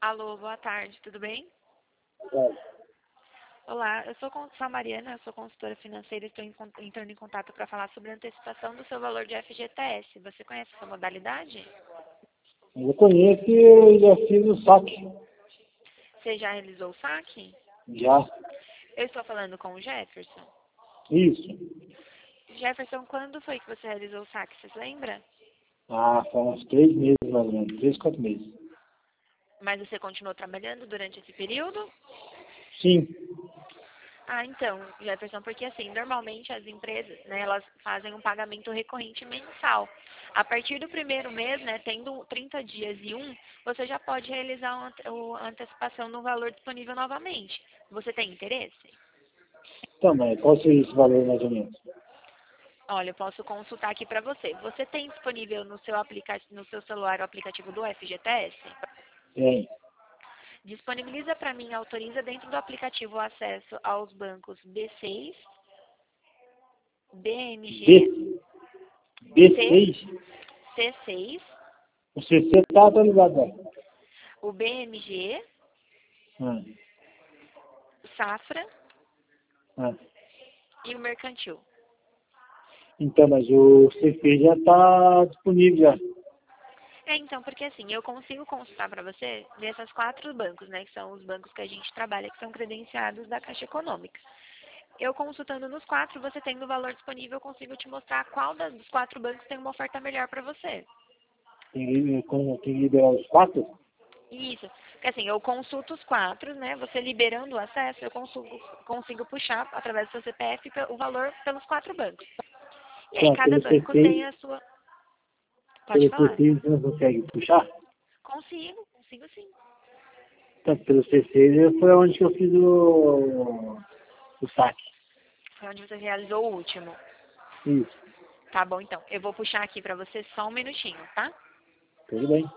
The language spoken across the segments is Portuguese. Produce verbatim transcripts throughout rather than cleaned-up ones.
Alô, boa tarde, tudo bem? É, Olá, eu sou con- sou a Mariana, eu sou consultora financeira e estou em con- entrando em contato para falar sobre a antecipação do seu valor de F G T S. Você conhece essa modalidade? eu conheço e eu já fiz o saque. Você já realizou o saque? Já. Eu estou falando com o Jefferson. Isso. Jefferson, quando foi que você realizou o saque? Você se lembra? Ah, faz uns três meses mais ou menos. Três, quatro meses. Mas você continuou trabalhando durante esse período? Sim. Ah, então, Jefferson, porque assim, normalmente as empresas, né, elas fazem um pagamento recorrente mensal. A partir do primeiro mês, né, tendo trinta dias e um, você já pode realizar uma ante- o- a antecipação no valor disponível novamente. Você tem interesse? Então, mas qual seria esse valor mais ou menos? Olha, eu posso consultar aqui para você. Você tem disponível no seu aplica no seu celular o aplicativo do F G T S? Tem. Disponibiliza para mim, autoriza dentro do aplicativo o acesso aos bancos B seis, B, B M G, C, B6? C6, O C C está atualizado lá. o B M G, Ah, o Safra ah. e o Mercantil. Então, mas o C C já está disponível já. É, então, porque assim, eu consigo consultar para você desses quatro bancos, né, que são os bancos que a gente trabalha, que são credenciados da Caixa Econômica. Eu consultando nos quatro, você tendo o valor disponível, eu consigo te mostrar qual das- dos quatro bancos tem uma oferta melhor para você. Tem, como, tem que liberar os quatro? Isso. Porque assim, eu consulto os quatro, né? Você liberando o acesso, eu consigo, consigo puxar, através do seu C P F, pe- o valor pelos quatro bancos. E aí, Então, cada pelo banco C C, tem a sua... Pode pelo falar? C C você não consegue puxar? Consigo, consigo sim. Então, pelo C C foi onde que eu fiz o, o saque. Foi onde você realizou o último. Isso. Tá bom, então. Eu vou puxar aqui pra você só um minutinho, tá? Tudo bem.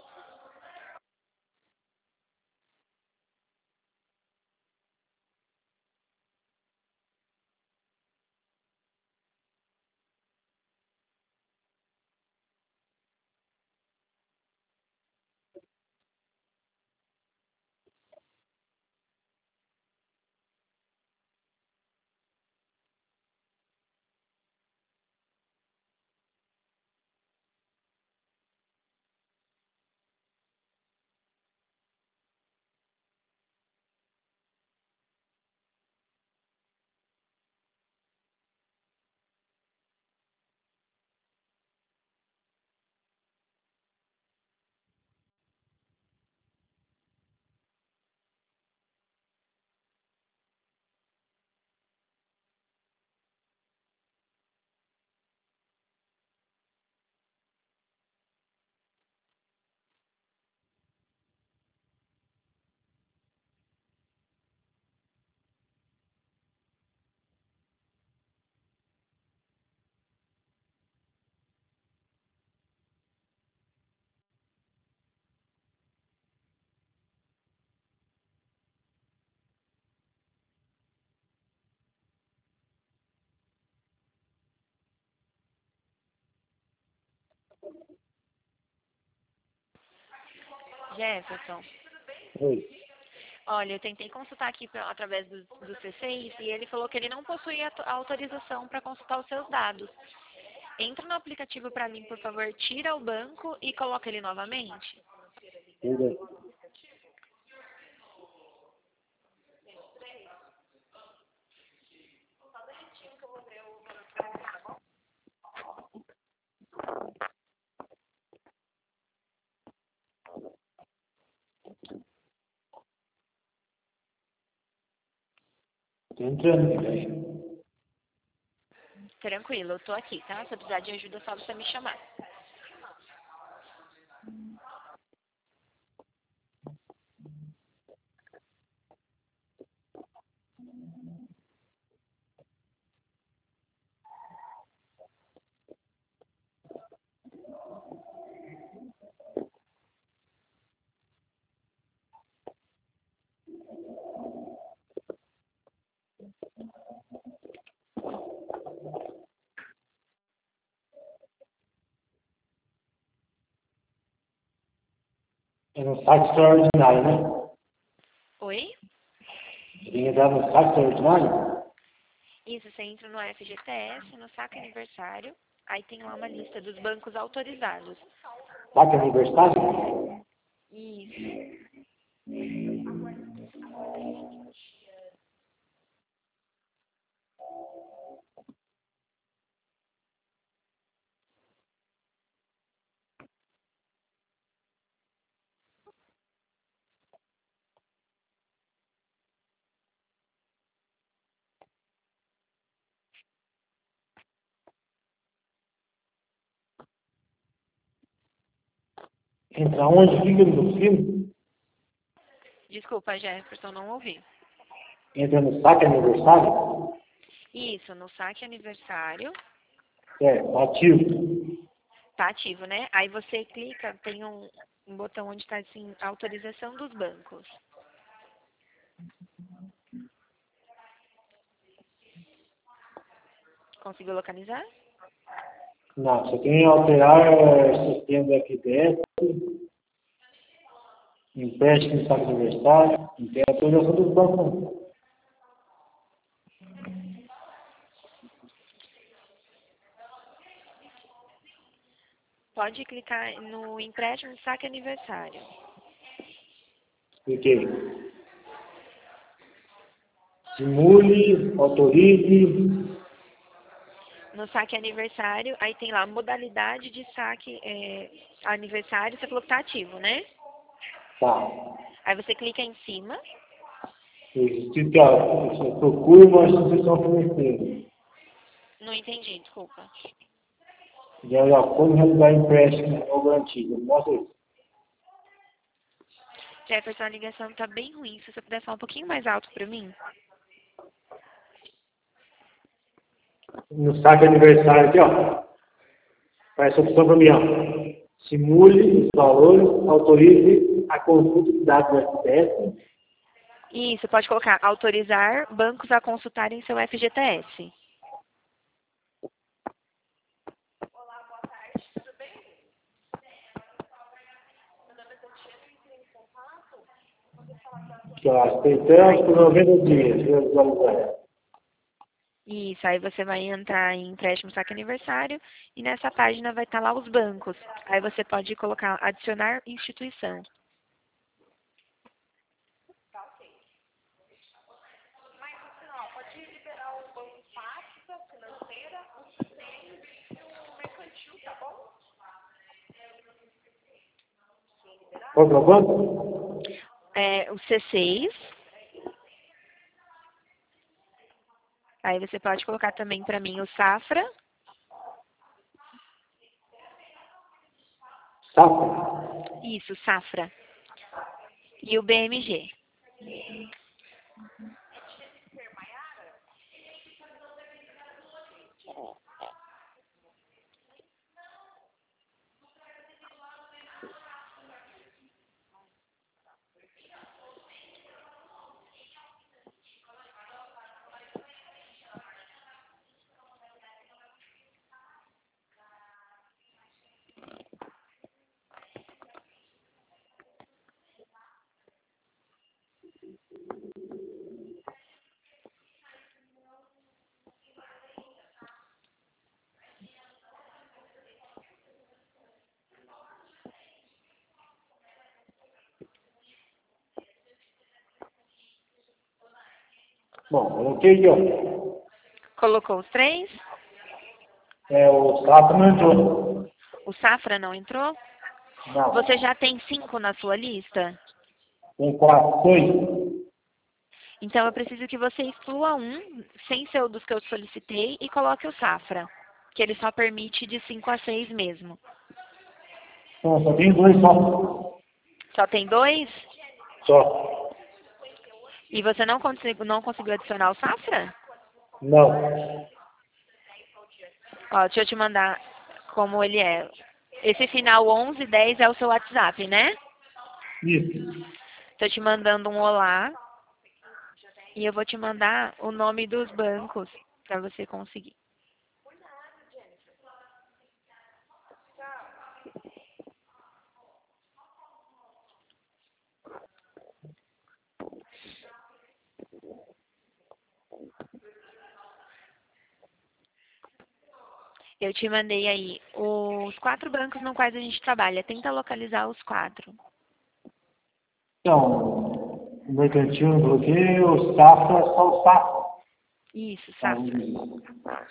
Jefferson, Oi. olha, eu tentei consultar aqui pe- através do, do C seis e ele falou que ele não possui a autorização para consultar os seus dados. Entra no aplicativo para mim, por favor, tira o banco e coloca ele novamente. Tudo bem. Tô entrando também. Tranquilo, eu tô aqui, tá? Se eu precisar de ajuda, é só você me chamar. no saque extraordinário, né? Oi? Tem que entrar no saque extraordinário? Isso, você entra no F G T S, no saque aniversário, aí tem lá uma lista dos bancos autorizados. Saque aniversário? Isso. Entra onde? Fica no fim? Desculpa, Jefferson, não ouvi. Entra no saque aniversário? Isso, no saque aniversário, É, tá ativo. tá ativo, né? Aí você clica, tem um, um botão onde está assim, autorização dos bancos. Conseguiu localizar? Não, você tem que alterar o sistema do F P S, empréstimo no saque aniversário, não tem autorização dos bancos, não. Pode clicar no empréstimo saque aniversário. Cliquei. Simule, autorize. No saque aniversário, aí tem lá modalidade de saque é, aniversário, você falou que tá ativo, né? Tá. Aí você clica em cima. Existe, ó, procure uma instituição financeira. Não entendi, desculpa. E aí, ó, como realizar empréstimo ou garantia. Mostra isso. Jefferson, a ligação tá bem ruim. Se você puder falar um pouquinho mais alto pra mim. No saque aniversário aqui, ó. Aparece a opção para mim, ó. Simule os valores, autorize a consulta de dados do F P S. E você pode colocar autorizar bancos a consultarem seu F G T S. Que ó, aceitamos por noventa dias. Visualizar. Isso, aí você vai entrar em empréstimo saque aniversário e nessa página vai estar lá os bancos. Aí você pode colocar adicionar instituição. Qual que é o banco? É, o C seis. Aí você pode colocar também para mim o Safra. Safra. Isso, Safra. E o B M G. Bom, coloquei aqui, ó. Colocou os três? É, o Safra não entrou. O Safra não entrou? Não. Você já tem cinco na sua lista? Tem quatro. Dois. Então eu preciso que você exclua um, sem ser o dos que eu solicitei, e coloque o Safra, que ele só permite de cinco a seis mesmo. Não, só tem dois só. Só tem dois? Só. E você não conseguiu, não conseguiu adicionar o Safra? Não. Ó, deixa eu te mandar como ele é. Esse final onze dez é o seu WhatsApp, né? Isso. Estou te mandando um olá e eu vou te mandar o nome dos bancos para você conseguir. Eu te mandei aí os quatro bancos no quais a gente trabalha. Tenta localizar os quatro. Então, o mercantil no bloqueio, o safra, só o safra. Isso, Então, safra.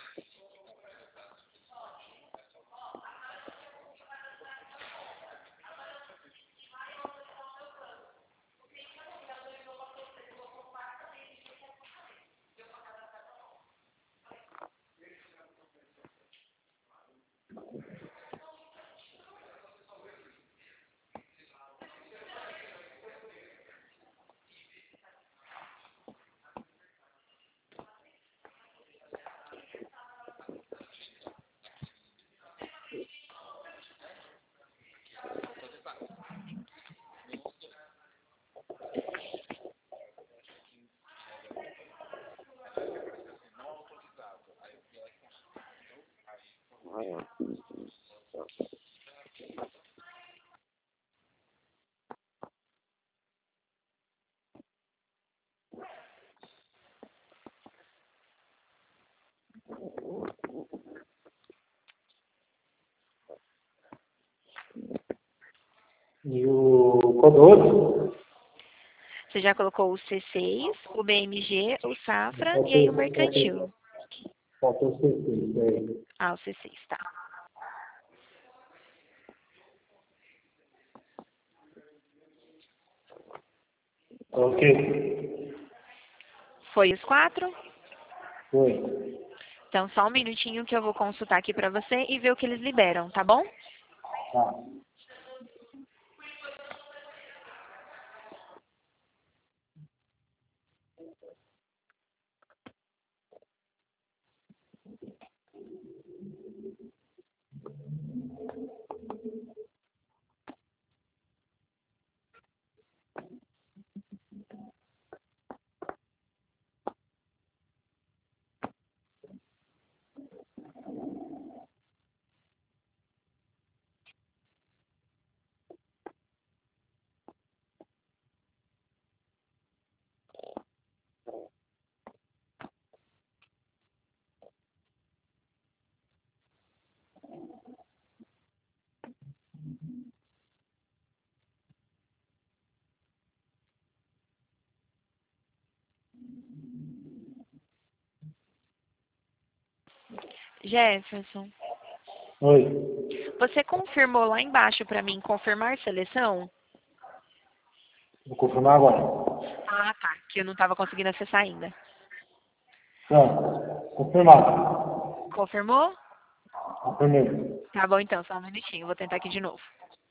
e o qual do outro? Você já colocou o C seis, o B M G, o safra e aí o Faltou mercantil. faltou o C seis, aí. Ah, o C seis, tá. Ok. Foi os quatro? Foi. Então, só um minutinho que eu vou consultar aqui pra você e ver o que eles liberam, tá bom? Tá. Jefferson, Oi. você confirmou lá embaixo pra mim confirmar seleção? Vou confirmar agora. Ah, tá. Que eu não tava conseguindo acessar ainda. Pronto. Confirmado. Confirmou? Confirmei. Tá bom então, só um minutinho. Vou tentar aqui de novo.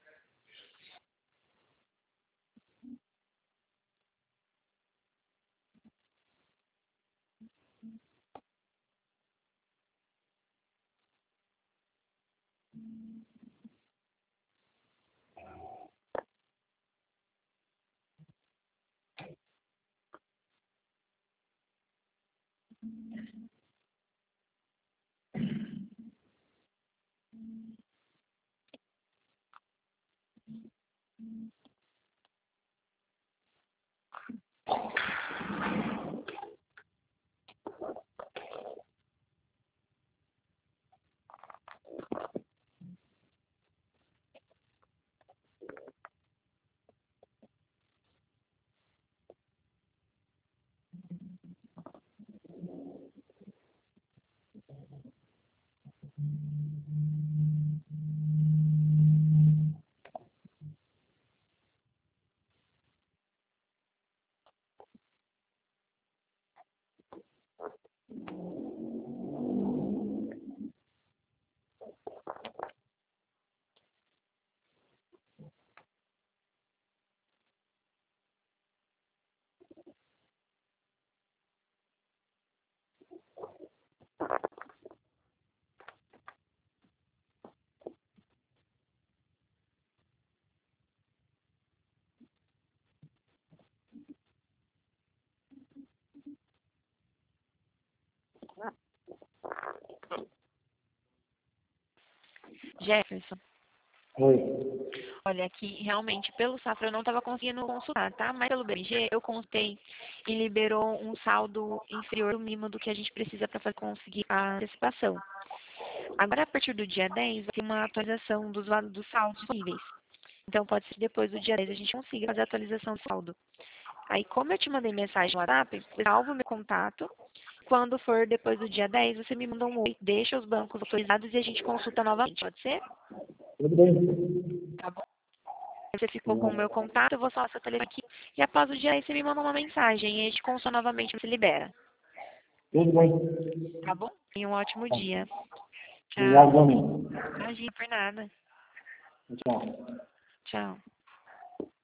Jefferson, Oi. olha aqui, realmente, pelo safra eu não estava conseguindo consultar, tá? Mas pelo B M G eu consultei e liberou um saldo inferior ao mínimo do que a gente precisa para conseguir a antecipação. Agora, a partir do dia dez, vai ter uma atualização dos, va- dos saldos disponíveis. Então, pode ser que depois do dia dez a gente consiga fazer a atualização do saldo. Aí, como eu te mandei mensagem no WhatsApp, eu salvo meu contato. Quando for depois do dia dez, você me manda um oi, deixa os bancos autorizados e a gente consulta novamente, pode ser? Tudo bem. Tá bom. Você ficou com o meu contato, eu vou salvar seu telefone aqui. E após o dia dez, você me manda uma mensagem e a gente consulta novamente, você libera. Tudo bem. Tá bom? Tenha um ótimo Tá. dia. Obrigado, Tchau. Domingo. Imagina, por nada. Tchau. Tchau.